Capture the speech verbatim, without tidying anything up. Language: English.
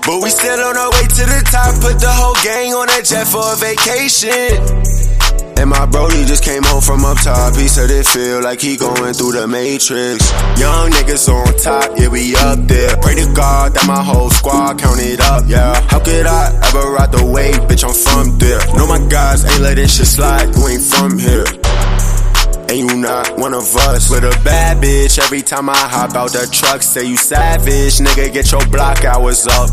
But we still on our way to the top, put the whole gang on a jet for a vacation. And my brody just came home from up top, he said it feel like he going through the matrix. Young niggas on top, yeah we up there. Pray to God that my whole squad count it up, yeah. How could I ever ride the wave, bitch I'm from there. No my guys ain't letting shit slide, you ain't from here. And you not one of us. With a bad bitch, every time I hop out the truck, say you savage, nigga get your block hours up.